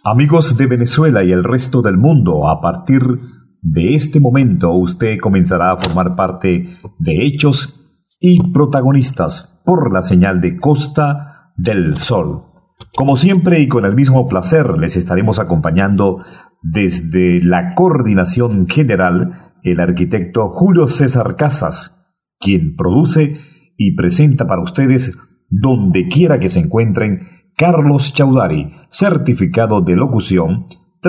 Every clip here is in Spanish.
Amigos de Venezuela y el resto del mundo, a partir de este momento usted comenzará a formar parte de Hechos y Protagonistas por la señal de Costa del Sol. Como siempre y con el mismo placer les estaremos acompañando desde la coordinación general el arquitecto Julio César Casas, quien produce y presenta para ustedes donde quiera que se encuentren Carlos Chaudhary, certificado de locución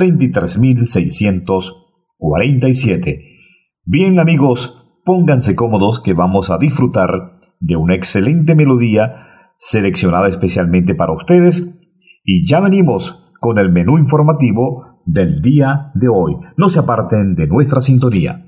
33.647. Bien amigos, pónganse cómodos que vamos a disfrutar de una excelente melodía seleccionada especialmente para ustedes y ya venimos con el menú informativo del día de hoy. No se aparten de nuestra sintonía.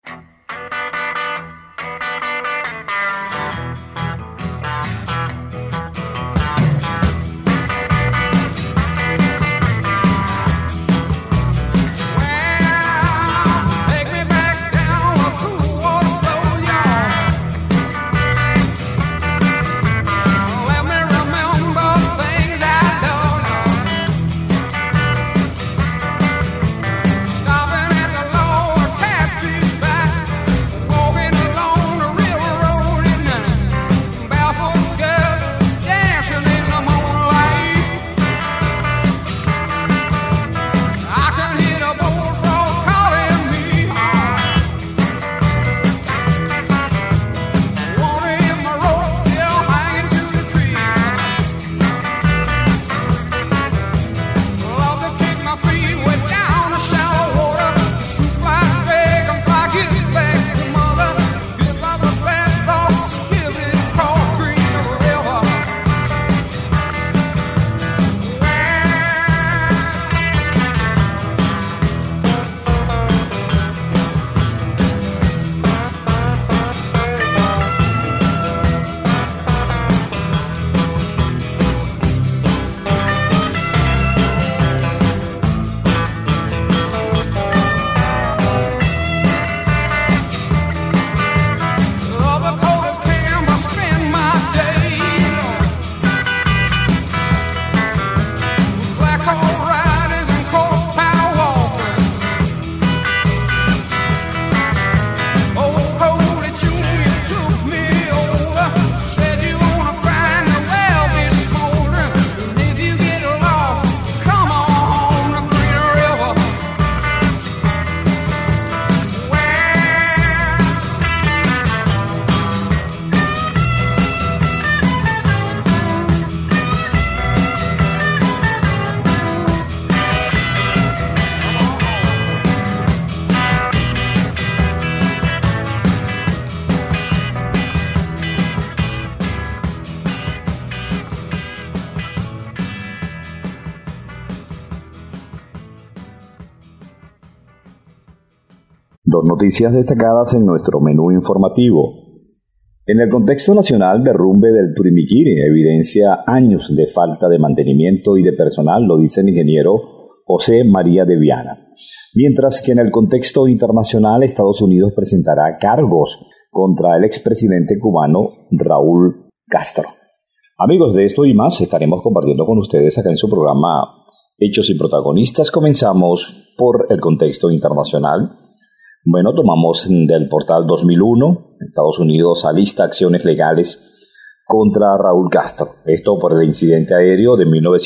Dos noticias destacadas en nuestro menú informativo. En el contexto nacional, derrumbe del Turimiquiri evidencia años de falta de mantenimiento y de personal, lo dice el ingeniero José María de Viana. Mientras que en el contexto internacional, Estados Unidos presentará cargos contra el expresidente cubano Raúl Castro. Amigos, de esto y más estaremos compartiendo con ustedes acá en su programa Hechos y Protagonistas. Comenzamos por el contexto internacional. Bueno, tomamos del portal 2001, Estados Unidos alista acciones legales contra Raúl Castro. Esto por el incidente aéreo de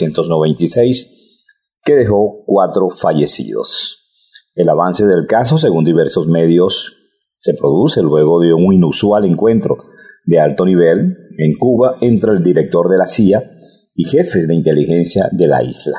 1996 que dejó 4 fallecidos. El avance del caso, según diversos medios, se produce luego de un inusual encuentro de alto nivel en Cuba entre el director de la CIA y jefes de inteligencia de la isla.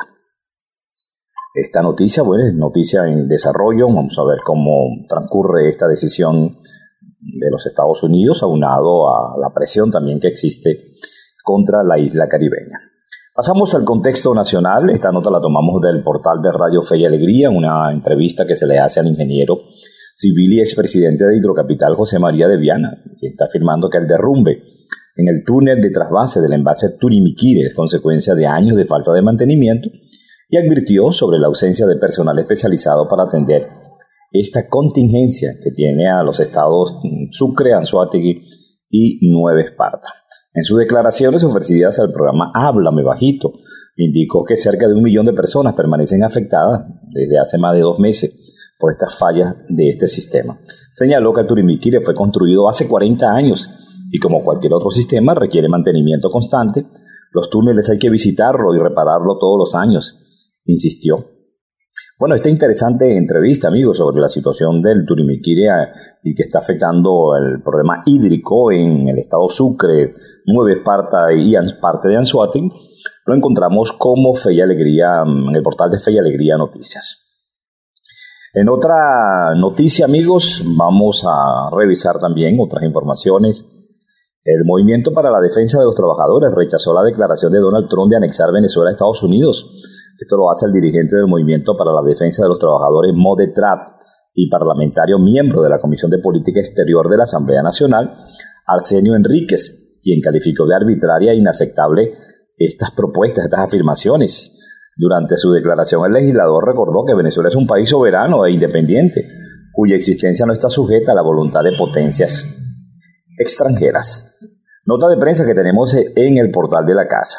Esta noticia, bueno, es noticia en desarrollo. Vamos a ver cómo transcurre esta decisión de los Estados Unidos, aunado a la presión también que existe contra la isla caribeña. Pasamos al contexto nacional. Esta nota la tomamos del portal de Radio Fe y Alegría, una entrevista que se le hace al ingeniero civil y expresidente de Hidrocapital, José María de Viana, que está afirmando que el derrumbe en el túnel de trasvase del embalse Turimiquiri es consecuencia de años de falta de mantenimiento, y advirtió sobre la ausencia de personal especializado para atender esta contingencia que tiene a los estados Sucre, Anzoátegui y Nueva Esparta. En sus declaraciones ofrecidas al programa Háblame Bajito, indicó que cerca de 1 millón de personas permanecen afectadas desde hace más de 2 meses por estas fallas de este sistema. Señaló que el Turimiquiri fue construido hace 40 años y como cualquier otro sistema requiere mantenimiento constante. Los túneles hay que visitarlo y repararlo todos los años, insistió. Bueno, esta interesante entrevista, amigos, sobre la situación del Turimiquiri y que está afectando el problema hídrico en el estado Sucre, Nueva Esparta y parte de Anzoátegui, lo encontramos como Fe y Alegría, en el portal de Fe y Alegría Noticias. En otra noticia, amigos, vamos a revisar también otras informaciones. El Movimiento para la Defensa de los Trabajadores rechazó la declaración de Donald Trump de anexar Venezuela a Estados Unidos. Esto lo hace el dirigente del Movimiento para la Defensa de los Trabajadores, Mode Trap, y parlamentario miembro de la Comisión de Política Exterior de la Asamblea Nacional, Arsenio Enríquez, quien calificó de arbitraria e inaceptable estas propuestas, estas afirmaciones. Durante su declaración, el legislador recordó que Venezuela es un país soberano e independiente, cuya existencia no está sujeta a la voluntad de potencias extranjeras. Nota de prensa que tenemos en el portal de la casa.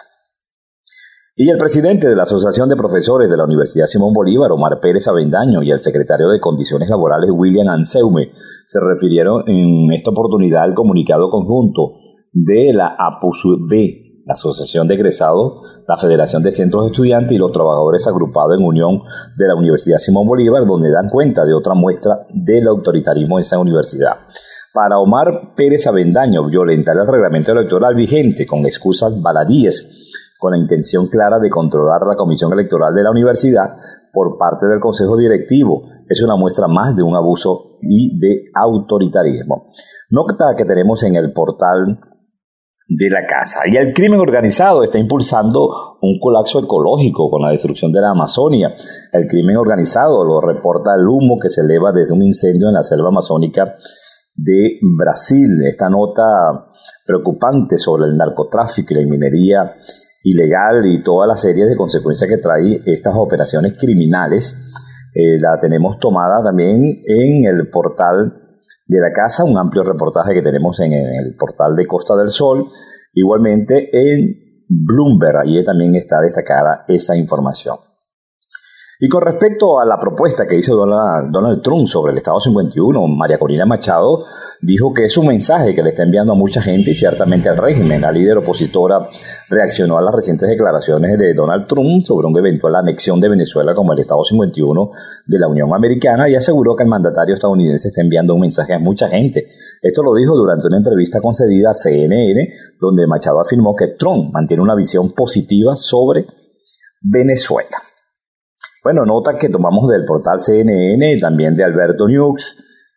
Y el presidente de la Asociación de Profesores de la Universidad Simón Bolívar, Omar Pérez Avendaño, y el secretario de Condiciones Laborales, William Anseume, se refirieron en esta oportunidad al comunicado conjunto de la APUSB, la Asociación de Egresados, la Federación de Centros de Estudiantes y los Trabajadores agrupados en unión de la Universidad Simón Bolívar, donde dan cuenta de otra muestra del autoritarismo de esa universidad. Para Omar Pérez Avendaño, violentar el reglamento electoral vigente con excusas baladíes, con la intención clara de controlar la comisión electoral de la universidad por parte del Consejo Directivo, es una muestra más de un abuso y de autoritarismo. Nota que tenemos en el portal de la casa. Y el crimen organizado está impulsando un colapso ecológico con la destrucción de la Amazonia. El crimen organizado lo reporta el humo que se eleva desde un incendio en la selva amazónica de Brasil. Esta nota preocupante sobre el narcotráfico y la minería ilegal y toda la serie de consecuencias que trae estas operaciones criminales, la tenemos tomada también en el portal de la casa, un amplio reportaje que tenemos en el portal de Costa del Sol, igualmente en Bloomberg, allí también está destacada esa información. Y con respecto a la propuesta que hizo Donald Trump sobre el Estado 51, María Corina Machado dijo que es un mensaje que le está enviando a mucha gente y ciertamente al régimen. La líder opositora reaccionó a las recientes declaraciones de Donald Trump sobre una eventual anexión de Venezuela como el Estado 51 de la Unión Americana y aseguró que el mandatario estadounidense está enviando un mensaje a mucha gente. Esto lo dijo durante una entrevista concedida a CNN, donde Machado afirmó que Trump mantiene una visión positiva sobre Venezuela. Bueno, nota que tomamos del portal CNN, también de Alberto News,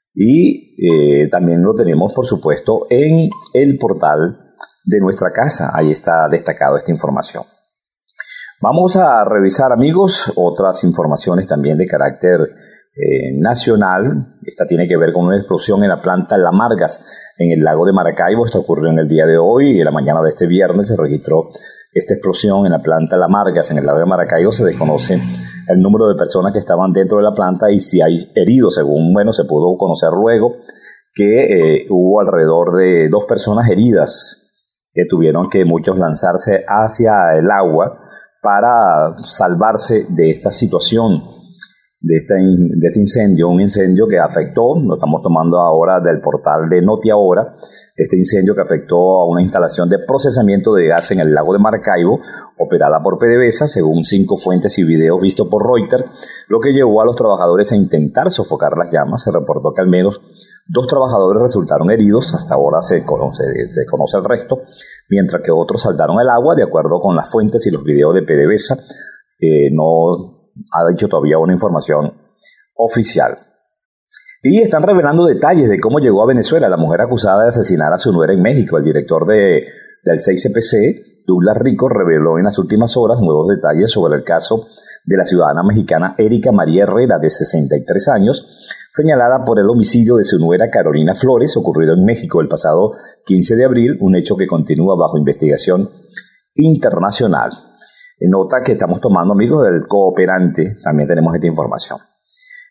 y también lo tenemos, por supuesto, en el portal de nuestra casa. Ahí está destacado esta información. Vamos a revisar, amigos, otras informaciones también de carácter nacional. Esta tiene que ver con una explosión en la planta La Margas, en el lago de Maracaibo. Esto ocurrió en el día de hoy y en la mañana de este viernes se registró esta explosión en la planta La Margas, en el lago de Maracaibo. Se desconoce el número de personas que estaban dentro de la planta y si hay heridos, según se pudo conocer luego que hubo alrededor de 2 personas heridas que tuvieron que muchos lanzarse hacia el agua para salvarse de esta situación, de este incendio, un incendio que afectó, lo estamos tomando ahora del portal de Noti Ahora, este incendio que afectó a una instalación de procesamiento de gas en el lago de Maracaibo, operada por PDVSA, según 5 fuentes y videos vistos por Reuters, lo que llevó a los trabajadores a intentar sofocar las llamas. Se reportó que al menos 2 trabajadores resultaron heridos, hasta ahora se conoce el resto, mientras que otros saltaron al agua, de acuerdo con las fuentes y los videos de PDVSA, que no ha dicho todavía una información oficial. Y están revelando detalles de cómo llegó a Venezuela la mujer acusada de asesinar a su nuera en México. El director del 6CPC, Douglas Rico, reveló en las últimas horas nuevos detalles sobre el caso de la ciudadana mexicana Erika María Herrera, de 63 años, señalada por el homicidio de su nuera Carolina Flores, ocurrido en México el pasado 15 de abril, un hecho que continúa bajo investigación internacional. Nota que estamos tomando, amigos, del Cooperante, también tenemos esta información.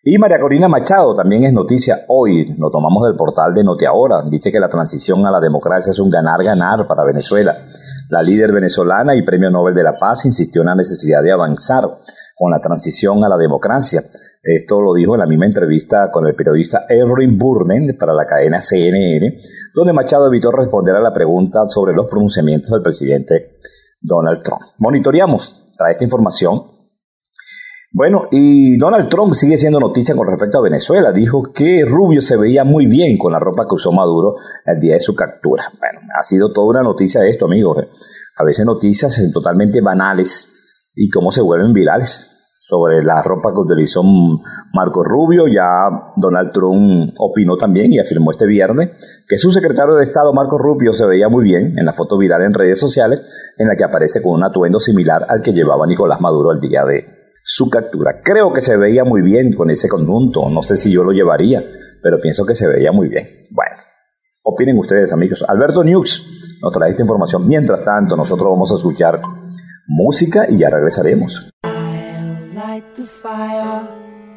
Y María Corina Machado también es noticia hoy, lo tomamos del portal de Notiahora, dice que la transición a la democracia es un ganar-ganar para Venezuela. La líder venezolana y Premio Nobel de la Paz insistió en la necesidad de avanzar con la transición a la democracia. Esto lo dijo en la misma entrevista con el periodista Erwin Burnen para la cadena CNN, donde Machado evitó responder a la pregunta sobre los pronunciamientos del presidente Donald Trump. Monitoreamos, trae esta información. Bueno, y Donald Trump sigue siendo noticia con respecto a Venezuela. Dijo que Rubio se veía muy bien con la ropa que usó Maduro el día de su captura. Bueno, ha sido toda una noticia de esto, amigos. A veces noticias totalmente banales y cómo se vuelven virales. Sobre la ropa que utilizó Marco Rubio, ya Donald Trump opinó también y afirmó este viernes que su secretario de Estado, Marco Rubio, se veía muy bien en la foto viral en redes sociales en la que aparece con un atuendo similar al que llevaba Nicolás Maduro el día de su captura. Creo que se veía muy bien con ese conjunto, no sé si yo lo llevaría, pero pienso que se veía muy bien. Bueno, opinen ustedes, amigos. Alberto Nux nos trae esta información. Mientras tanto, nosotros vamos a escuchar música y ya regresaremos. The fire,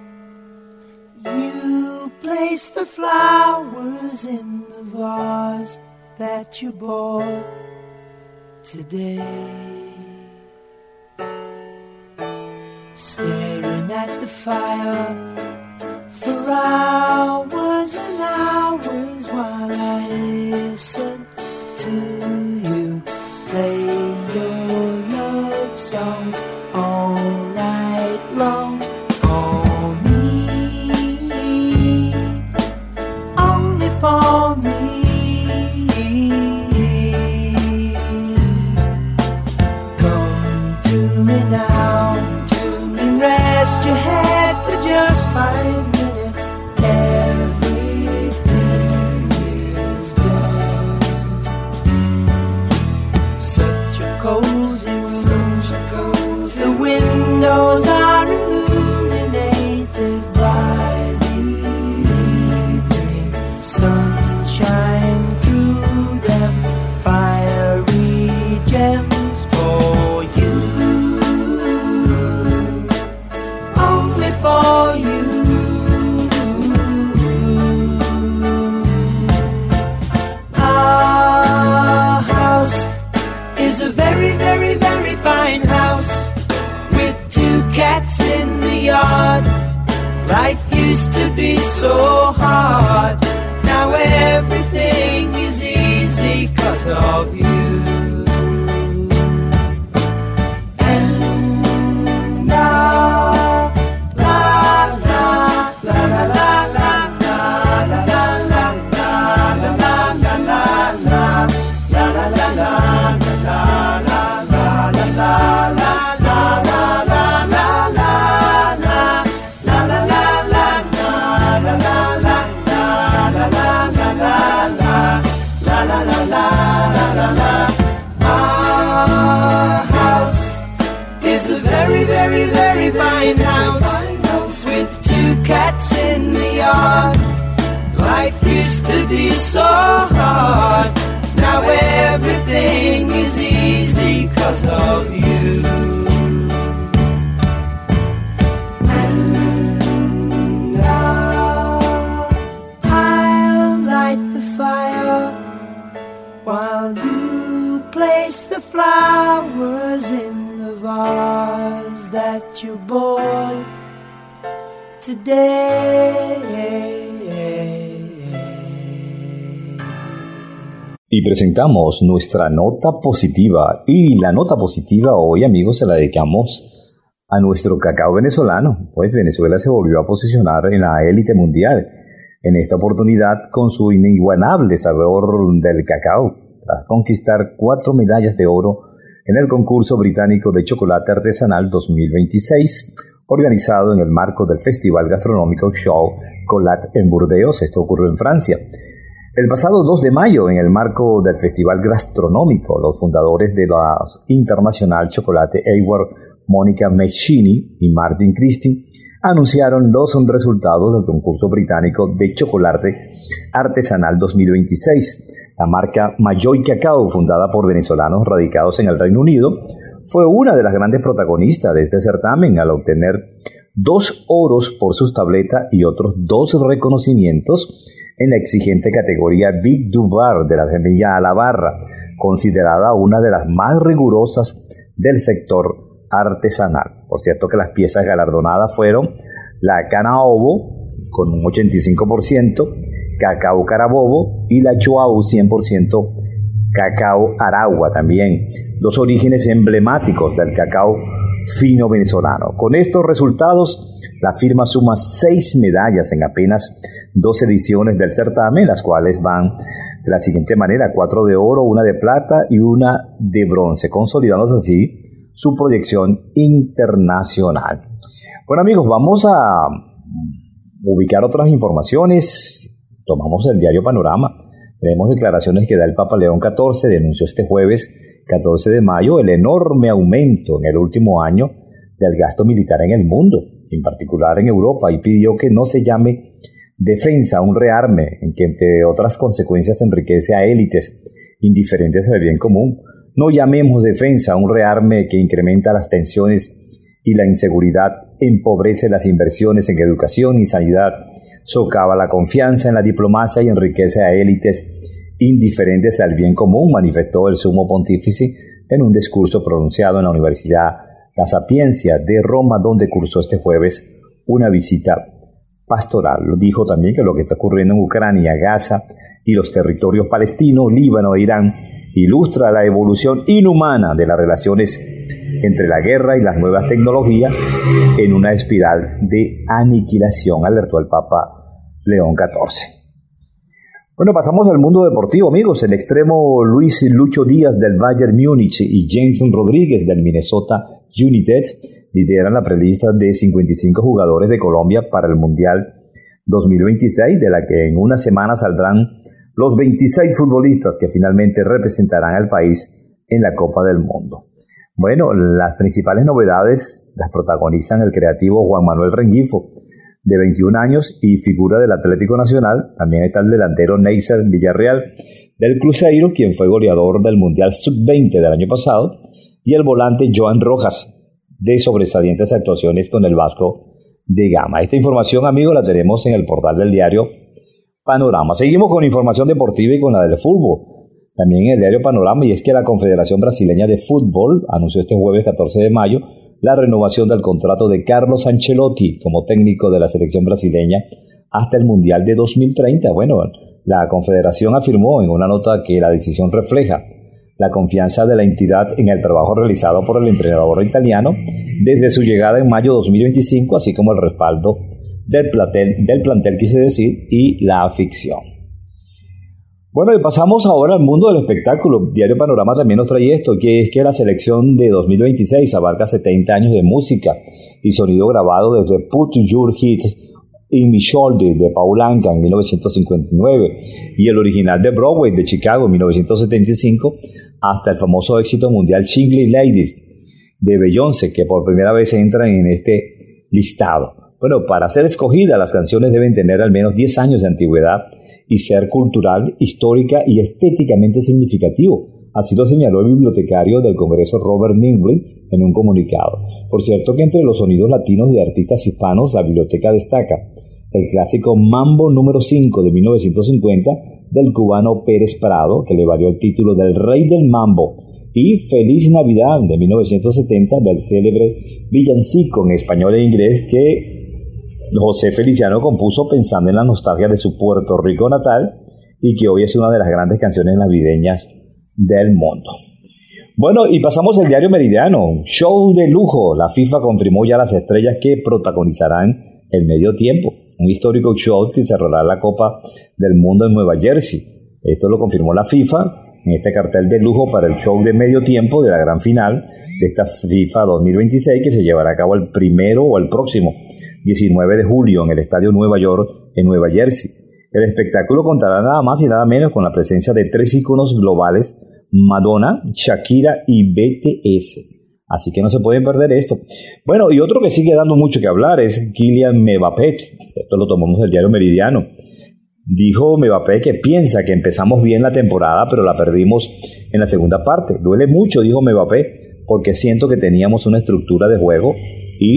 you place the flowers in the vase that you bought today, staring at the fire for hours and hours while I listen to you play your love songs all night long. For me, only for me. Come to me now and rest your head for just 5 minutes. Everything is done. Such a cozy room. The windows are illuminated by the evening sunshine through them, fiery gems for you, only for you. Our house is a very, very, very fine house. 2 cats in the yard. Life used to be so hard. Now everything is easy 'cause of you. And now, la la la la la la la la la la la la la la la la la la la. Our house is a very, very, very fine house with 2 cats in the yard. Life used to be so hard. Now everything is easy 'cause of you. And now I'll light the fire while you place the flowers in the vase that you bought today. Y presentamos nuestra nota positiva. Y la nota positiva hoy, amigos, se la dedicamos a nuestro cacao venezolano. Pues Venezuela se volvió a posicionar en la élite mundial. En esta oportunidad con su inigualable sabor del cacao, tras conquistar 4 medallas de oro en el concurso británico de chocolate artesanal 2026, organizado en el marco del festival gastronómico Chocolat en Burdeos. Esto ocurrió en Francia. El pasado 2 de mayo, en el marco del festival gastronómico, los fundadores de la Internacional Chocolate Award, Mónica Mechini y Martin Christie, anunciaron los resultados del concurso británico de chocolate artesanal 2026. La marca Majoy Cacao, fundada por venezolanos radicados en el Reino Unido, fue una de las grandes protagonistas de este certamen al obtener 2 oros por sus tabletas y otros 2 reconocimientos en la exigente categoría Vic du Bar de la semilla a la barra, considerada una de las más rigurosas del sector artesanal. Por cierto que las piezas galardonadas fueron la cana ovo con un 85%, cacao carabobo y la chuau 100% cacao aragua también, los orígenes emblemáticos del cacao fino venezolano. Con estos resultados, la firma suma 6 medallas en apenas 2 ediciones del certamen, las cuales van de la siguiente manera: 4 de oro, 1 de plata y 1 de bronce, consolidándose así su proyección internacional. Bueno, amigos, vamos a ubicar otras informaciones. Tomamos el diario Panorama. Vemos declaraciones que da el Papa León XIV. Denunció este jueves 14 de mayo el enorme aumento en el último año del gasto militar en el mundo, en particular en Europa, y pidió que no se llame defensa a un rearme en que, entre otras consecuencias, enriquece a élites indiferentes al bien común. No llamemos defensa a un rearme que incrementa las tensiones y la inseguridad, empobrece las inversiones en educación y sanidad, socava la confianza en la diplomacia y enriquece a élites indiferentes al bien común, manifestó el sumo pontífice en un discurso pronunciado en la Universidad La Sapienza de Roma, donde cursó este jueves una visita pastoral. Lo dijo también que lo que está ocurriendo en Ucrania, Gaza y los territorios palestinos, Líbano e Irán ilustra la evolución inhumana de las relaciones entre la guerra y las nuevas tecnologías en una espiral de aniquilación, alertó el Papa León XIV. Bueno, pasamos al mundo deportivo, amigos. El extremo Luis Lucho Díaz del Bayern Múnich y Jason Rodríguez del Minnesota United lideran la prelista de 55 jugadores de Colombia para el Mundial 2026, de la que en una semana saldrán los 26 futbolistas que finalmente representarán al país en la Copa del Mundo. Bueno, las principales novedades las protagonizan el creativo Juan Manuel Rengifo, de 21 años y figura del Atlético Nacional. También está el delantero Neisser Villarreal del Cruzeiro, quien fue goleador del Mundial Sub-20 del año pasado, y el volante Joan Rojas, de sobresalientes actuaciones con el Vasco de Gama. Esta información, amigos, la tenemos en el portal del diario Panorama. Seguimos con información deportiva y con la del fútbol. También en el diario Panorama, y es que la Confederación Brasileña de Fútbol anunció este jueves 14 de mayo la renovación del contrato de Carlos Ancelotti como técnico de la selección brasileña hasta el Mundial de 2030. Bueno, la Confederación afirmó en una nota que la decisión refleja la confianza de la entidad en el trabajo realizado por el entrenador italiano desde su llegada en mayo de 2025, así como el respaldo del plantel, quise decir, y la afición. Bueno, y pasamos ahora al mundo del espectáculo. Diario Panorama también nos trae esto, que es que la selección de 2026 abarca 70 años de música y sonido grabado desde Put Your Head in My Shoulder de Paul Anka en 1959 y el original de Broadway de Chicago en 1975 hasta el famoso éxito mundial Single Ladies de Beyoncé, que por primera vez entran en este listado. Bueno, para ser escogidas, las canciones deben tener al menos 10 años de antigüedad y ser cultural, histórica y estéticamente significativo. Así lo señaló el bibliotecario del Congreso Robert Nimbley en un comunicado. Por cierto que entre los sonidos latinos de artistas hispanos, la biblioteca destaca el clásico Mambo número 5 de 1950 del cubano Pérez Prado, que le valió el título del Rey del Mambo, y Feliz Navidad de 1970 del célebre villancico en español e inglés que José Feliciano compuso pensando en la nostalgia de su Puerto Rico natal y que hoy es una de las grandes canciones navideñas del mundo. Bueno, y pasamos al diario Meridiano. Show de lujo. La FIFA confirmó ya las estrellas que protagonizarán el medio tiempo, un histórico show que cerrará la Copa del Mundo en Nueva Jersey. Esto lo confirmó la FIFA en este cartel de lujo para el show de medio tiempo de la gran final de esta FIFA 2026, que se llevará a cabo el próximo 19 de julio en el Estadio Nueva York en Nueva Jersey. El espectáculo contará nada más y nada menos con la presencia de 3 íconos globales: Madonna, Shakira y BTS. Así que no se pueden perder esto. Bueno, y otro que sigue dando mucho que hablar es Kylian Mbappé. Esto lo tomamos del diario Meridiano. Dijo Mbappé que piensa que empezamos bien la temporada, pero la perdimos en la segunda parte. Duele mucho, dijo Mbappé, porque siento que teníamos una estructura de juego y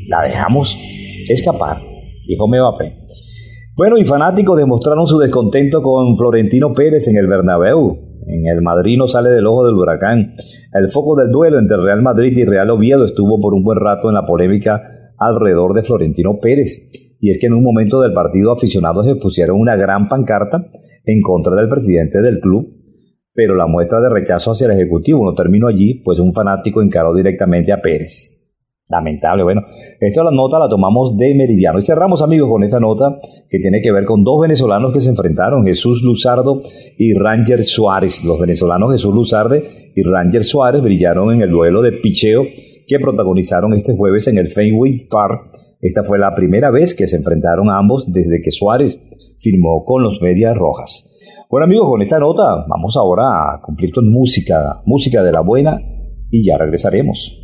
la dejamos escapar, dijo Mbappé. Bueno, y fanáticos demostraron su descontento con Florentino Pérez en el Bernabéu. En el Madrid no sale del ojo del huracán. El foco del duelo entre Real Madrid y Real Oviedo estuvo por un buen rato en la polémica alrededor de Florentino Pérez. Y es que en un momento del partido aficionados expusieron una gran pancarta en contra del presidente del club, pero la muestra de rechazo hacia el ejecutivo no terminó allí, pues un fanático encaró directamente a Pérez. Lamentable. Bueno, esta nota la tomamos de Meridiano. Y cerramos, amigos, con esta nota que tiene que ver con dos venezolanos que se enfrentaron, Jesús Luzardo y Ranger Suárez. Los venezolanos Jesús Luzardo y Ranger Suárez brillaron en el duelo de picheo que protagonizaron este jueves en el Fenway Park. Esta fue la primera vez que se enfrentaron ambos desde que Suárez firmó con los Medias Rojas. Bueno, amigos, con esta nota vamos ahora a cumplir con música de la buena y ya regresaremos.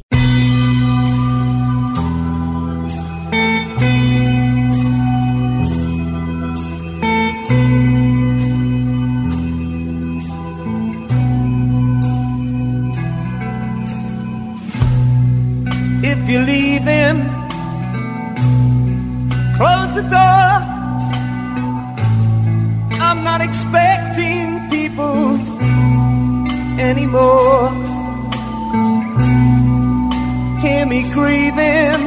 If you're leaving, close the door. I'm not expecting people anymore. Hear me grieving,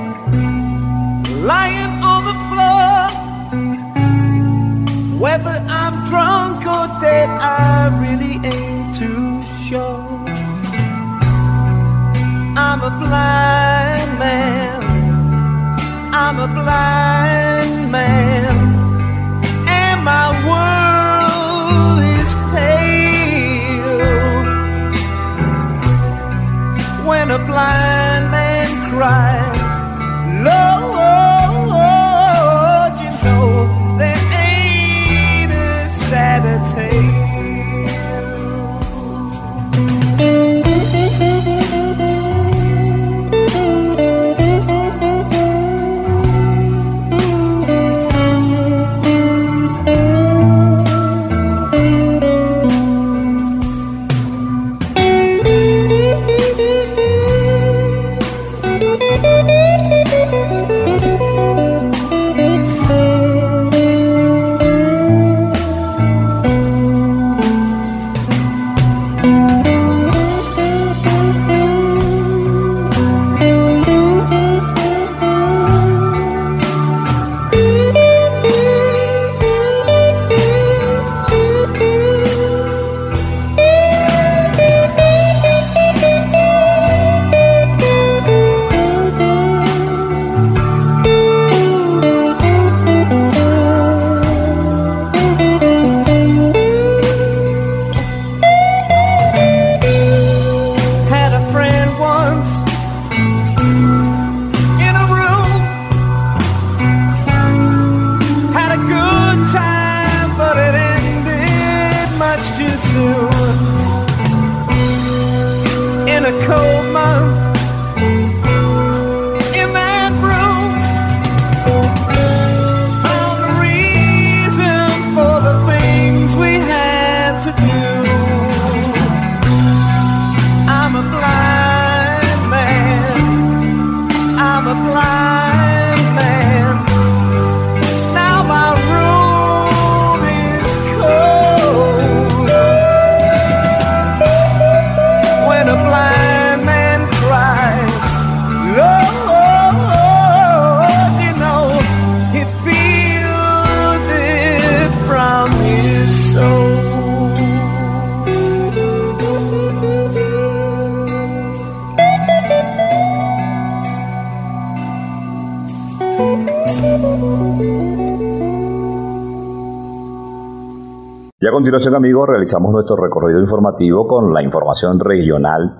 lying on the floor. Whether I'm drunk or dead, I really ain't too sure. I'm a blind man, I'm a blind man, and my world is pale. When a blind man cries, Lord, you know there ain't a sadder tale. Y a continuación, amigos, realizamos nuestro recorrido informativo con la información regional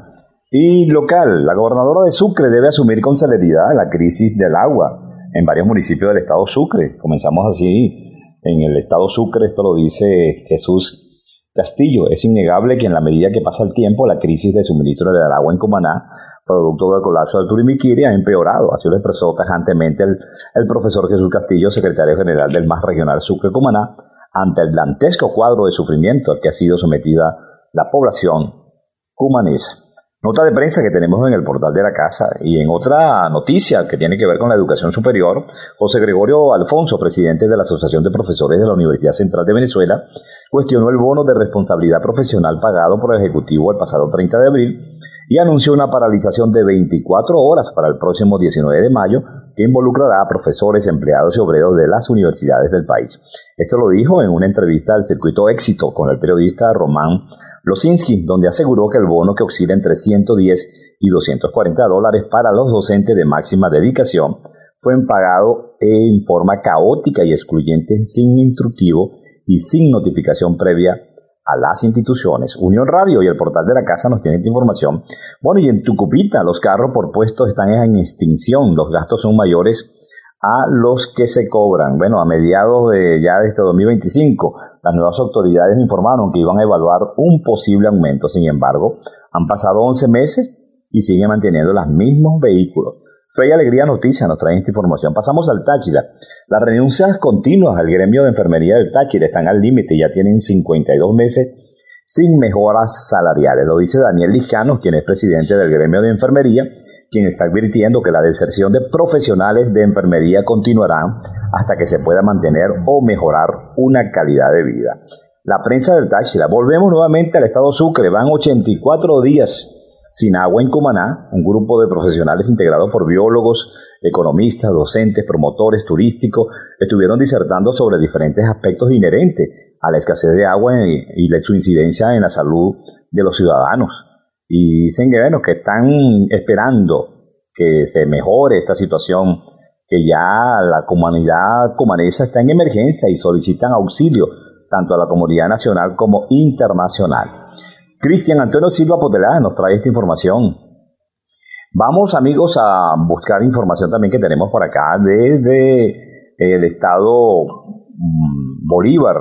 y local. La gobernadora de Sucre debe asumir con celeridad la crisis del agua en varios municipios del estado Sucre. Comenzamos así en el estado Sucre, esto lo dice Jesús Castillo. Es innegable que en la medida que pasa el tiempo, la crisis de suministro del agua en Cumaná, producto del colapso del Turimiquiri, ha empeorado. Así lo expresó tajantemente el profesor Jesús Castillo, secretario general del MAS regional Sucre-Cumaná, ante el dantesco cuadro de sufrimiento al que ha sido sometida la población cumanesa. Nota de prensa que tenemos en el portal de la casa. Y en otra noticia que tiene que ver con la educación superior, José Gregorio Alfonso, presidente de la Asociación de Profesores de la Universidad Central de Venezuela, cuestionó el bono de responsabilidad profesional pagado por el Ejecutivo el pasado 30 de abril y anunció una paralización de 24 horas para el próximo 19 de mayo que involucrará a profesores, empleados y obreros de las universidades del país. Esto lo dijo en una entrevista al Circuito Éxito con el periodista Román Losinski, donde aseguró que el bono, que oscila entre $110 y $240 para los docentes de máxima dedicación, fue pagado en forma caótica y excluyente, sin instructivo y sin notificación previa a las instituciones. Unión Radio y el portal de la casa nos tienen esta información. Bueno, y en Tucupita los carros por puestos están en extinción. Los gastos son mayores a los que se cobran. Bueno, a mediados de este 2025, las nuevas autoridades informaron que iban a evaluar un posible aumento. Sin embargo, han pasado 11 meses y siguen manteniendo los mismos vehículos. Fe y Alegría Noticias nos trae esta información. Pasamos al Táchira. Las renuncias continuas al gremio de enfermería del Táchira están al límite. Ya tienen 52 meses sin mejoras salariales. Lo dice Daniel Liscano, quien es presidente del gremio de enfermería, quien está advirtiendo que la deserción de profesionales de enfermería continuará hasta que se pueda mantener o mejorar una calidad de vida. La prensa del Táchira. Volvemos nuevamente al estado Sucre. Van 84 días sin agua en Cumaná. Un grupo de profesionales integrado por biólogos, economistas, docentes, promotores turísticos estuvieron disertando sobre diferentes aspectos inherentes a la escasez de agua y su incidencia en la salud de los ciudadanos. Y dicen que están esperando que se mejore esta situación, que ya la comunidad cumanesa está en emergencia y solicitan auxilio tanto a la comunidad nacional como internacional. Cristian Antonio Silva Potelá nos trae esta información. Vamos, amigos, a buscar información también que tenemos por acá desde el estado Bolívar,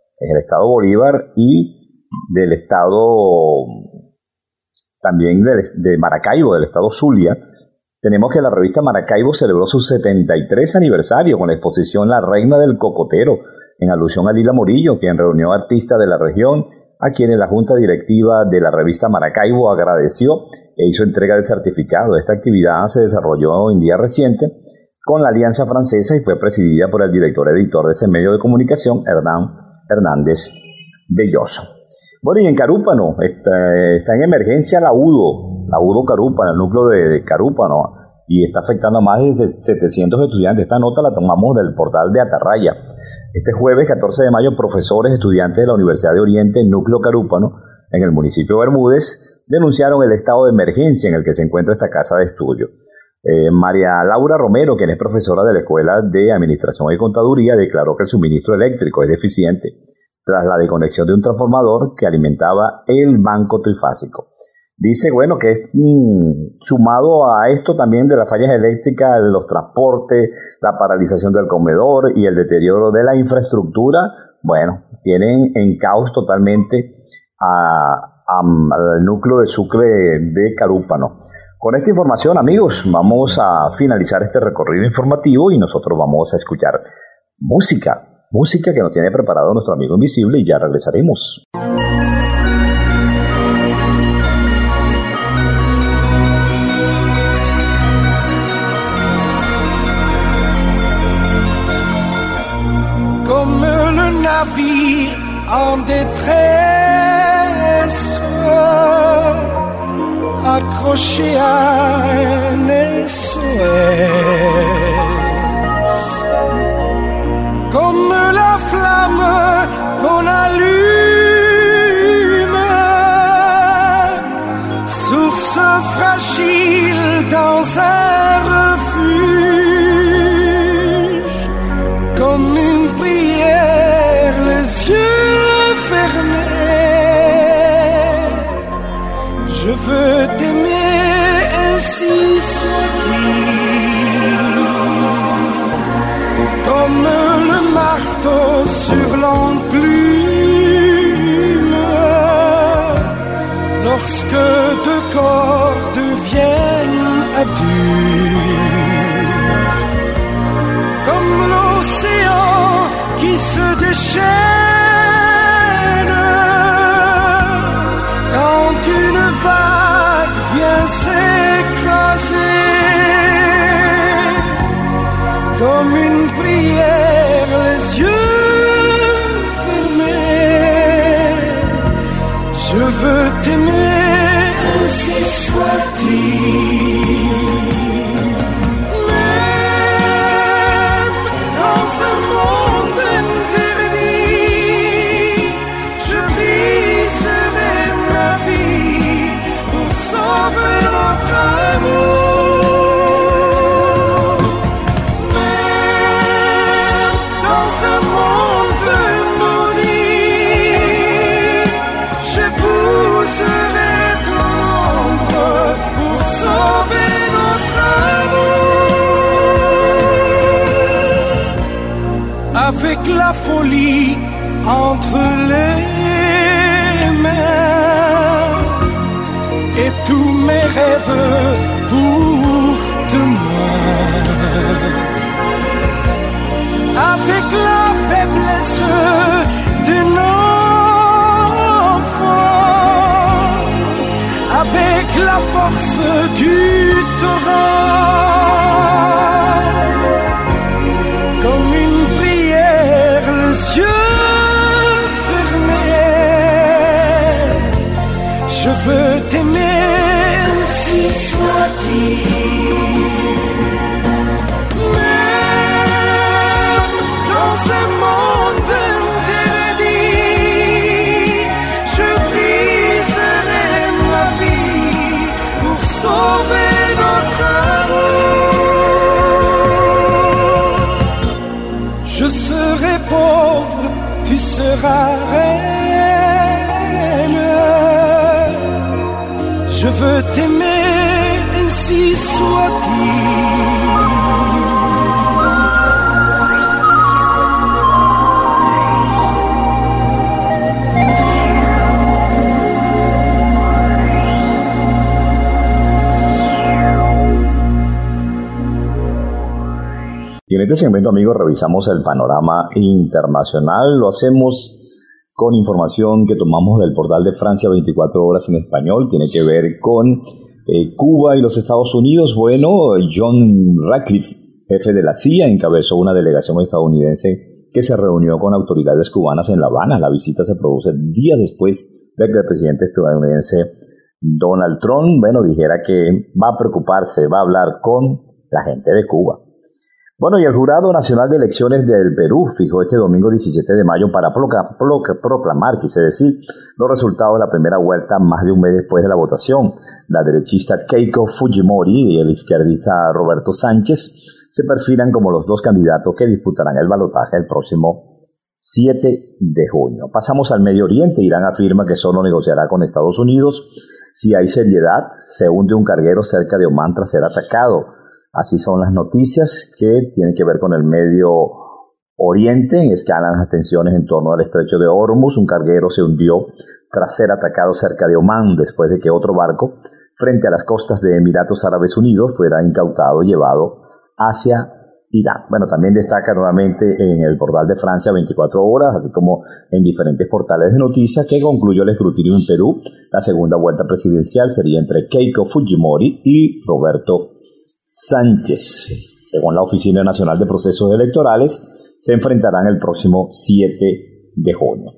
y del estado también de Maracaibo, del estado Zulia. Tenemos que la revista Maracaibo celebró su 73 aniversario con la exposición La Reina del Cocotero, en alusión a Lila Morillo, quien reunió artistas de la región, a quienes la Junta Directiva de la revista Maracaibo agradeció e hizo entrega del certificado. Esta actividad se desarrolló en día reciente con la Alianza Francesa y fue presidida por el director editor de ese medio de comunicación, Hernán Hernández Belloso. Bueno, y en Carúpano está en emergencia la UDO Carúpano, el núcleo de Carúpano, y está afectando a más de 700 estudiantes. Esta nota la tomamos del portal de Atarraya. Este jueves 14 de mayo, profesores, estudiantes de la Universidad de Oriente, núcleo Carúpano, en el municipio de Bermúdez, denunciaron el estado de emergencia en el que se encuentra esta casa de estudio. María Laura Romero, quien es profesora de la Escuela de Administración y Contaduría, declaró que el suministro eléctrico es deficiente tras la desconexión de un transformador que alimentaba el banco trifásico. Dice, que sumado a esto también de las fallas eléctricas, los transportes, la paralización del comedor y el deterioro de la infraestructura, tienen en caos totalmente al núcleo de Sucre de Carúpano. Con esta información, amigos, vamos a finalizar este recorrido informativo y nosotros vamos a escuchar música que nos tiene preparado nuestro amigo invisible y ya regresaremos. Navire en détresse, accroché à un SOS, comme la flamme qu'on allume, source fragile dans un refuge, comme une prière, les yeux fermés. Je veux t'aimer, ainsi soit-il. Je veux t'aimer, ainsi soit-il. Même dans ce monde interdit, je briserai ma vie pour sauver notre amour. Même dans ce monde maudit, j'épouserai ton ombre pour sauver notre amour. Avec la folie entre les mains et tous mes rêves pour demain. Avec la faiblesse d'un enfant, avec la force du torrent, comme une prière, les yeux fermés, je veux t'aimer, ainsi soit-il. Même dans ce monde interdit, je briserai ma vie pour sauver notre amour. Je serai pauvre, tu seras reine. Je veux t'aimer, ainsi soit-il. Y en este segmento, amigos, revisamos el panorama internacional. Lo hacemos con información que tomamos del portal de Francia 24 horas en español. Tiene que ver con Cuba y los Estados Unidos. Bueno, John Ratcliffe, jefe de la CIA, encabezó una delegación estadounidense que se reunió con autoridades cubanas en La Habana. La visita se produce días después de que el presidente estadounidense Donald Trump, dijera que va a preocuparse, va a hablar con la gente de Cuba. Bueno, y el Jurado Nacional de Elecciones del Perú fijó este domingo 17 de mayo para proclamar, quise decir, los resultados de la primera vuelta más de un mes después de la votación. La derechista Keiko Fujimori y el izquierdista Roberto Sánchez se perfilan como los dos candidatos que disputarán el balotaje el próximo 7 de junio. Pasamos al Medio Oriente. Irán afirma que solo negociará con Estados Unidos si hay seriedad. Se hunde un carguero cerca de Omán tras ser atacado. Así son las noticias que tienen que ver con el Medio Oriente. Escalan las tensiones en torno al estrecho de Hormuz. Un carguero se hundió tras ser atacado cerca de Omán después de que otro barco frente a las costas de Emiratos Árabes Unidos fuera incautado y llevado hacia Irán. También destaca nuevamente en el portal de Francia 24 horas, así como en diferentes portales de noticias, que concluyó el escrutinio en Perú. La segunda vuelta presidencial sería entre Keiko Fujimori y Roberto Sánchez. Según la Oficina Nacional de Procesos Electorales, se enfrentarán el próximo 7 de junio.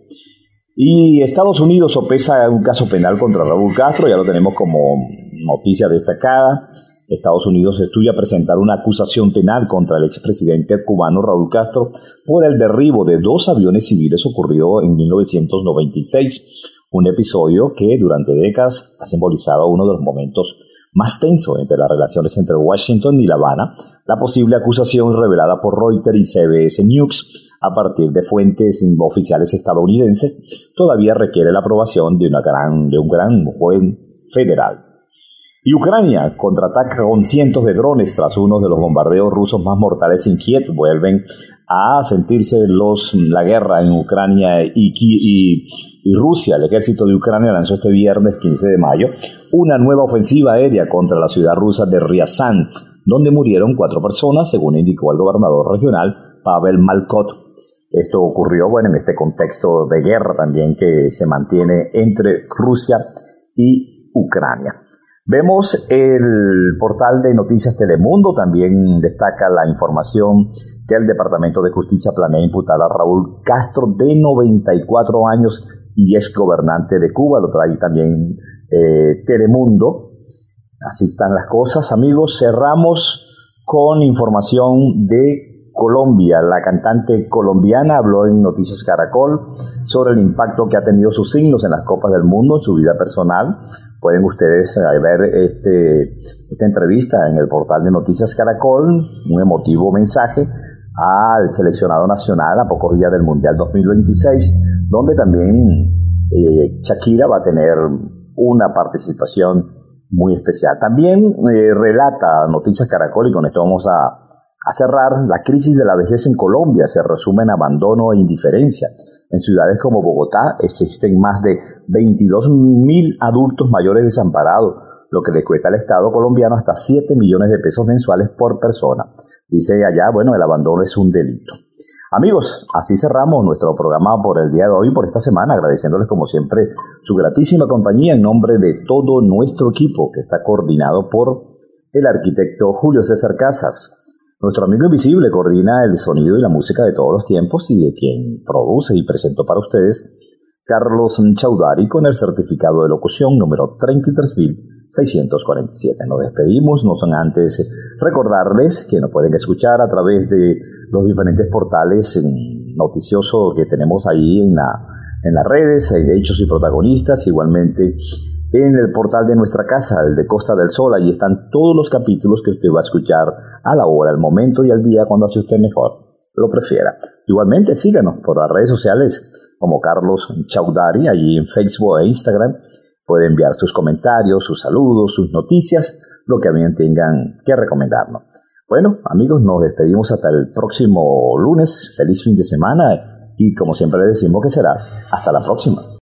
Y Estados Unidos sopesa un caso penal contra Raúl Castro, ya lo tenemos como noticia destacada. Estados Unidos estudia presentar una acusación penal contra el expresidente cubano Raúl Castro por el derribo de 2 aviones civiles ocurrido en 1996, un episodio que durante décadas ha simbolizado uno de los momentos más tenso entre las relaciones entre Washington y La Habana. La posible acusación revelada por Reuters y CBS News a partir de fuentes oficiales estadounidenses todavía requiere la aprobación de un gran juez federal. Y Ucrania contraataca con cientos de drones tras uno de los bombardeos rusos más mortales en Kiev. Vuelven a sentirse la guerra en Ucrania y Rusia. El ejército de Ucrania lanzó este viernes 15 de mayo una nueva ofensiva aérea contra la ciudad rusa de Ryazan, donde murieron 4 personas, según indicó el gobernador regional Pavel Malkot. Esto ocurrió en este contexto de guerra también que se mantiene entre Rusia y Ucrania. Vemos el portal de Noticias Telemundo, también destaca la información que el Departamento de Justicia planea imputar a Raúl Castro, de 94 años y ex gobernante de Cuba. Lo trae también Telemundo. Así están las cosas, amigos. Cerramos con información de Colombia. La cantante colombiana habló en Noticias Caracol sobre el impacto que ha tenido sus signos en las Copas del Mundo en su vida personal. Pueden ustedes ver esta entrevista en el portal de Noticias Caracol, un emotivo mensaje al seleccionado nacional a pocos días del Mundial 2026, donde también Shakira va a tener una participación muy especial. También relata Noticias Caracol, y con esto vamos a cerrar, la crisis de la vejez en Colombia se resume en abandono e indiferencia. En ciudades como Bogotá existen más de 22.000 adultos mayores desamparados, lo que le cuesta al Estado colombiano hasta 7 millones de pesos mensuales por persona. Dice allá, bueno, el abandono es un delito. Amigos, así cerramos nuestro programa por el día de hoy, por esta semana, agradeciéndoles como siempre su gratísima compañía en nombre de todo nuestro equipo, que está coordinado por el arquitecto Julio César Casas. Nuestro amigo invisible coordina el sonido y la música de todos los tiempos, y de quien produce y presentó para ustedes Carlos Chaudhary, con el certificado de locución número 33.647. Nos despedimos, no son antes recordarles que nos pueden escuchar a través de los diferentes portales noticiosos que tenemos ahí en las redes, en Hechos y Protagonistas, igualmente en el portal de nuestra casa, el de Costa del Sol. Allí están todos los capítulos que usted va a escuchar a la hora, al momento y al día, cuando hace usted mejor lo prefiera. Igualmente síganos por las redes sociales como Carlos Chaudhary, allí en Facebook e Instagram. Puede enviar sus comentarios, sus saludos, sus noticias, lo que bien tengan que recomendarnos. Bueno, amigos, nos despedimos hasta el próximo lunes. Feliz fin de semana y, como siempre les decimos, que será hasta la próxima.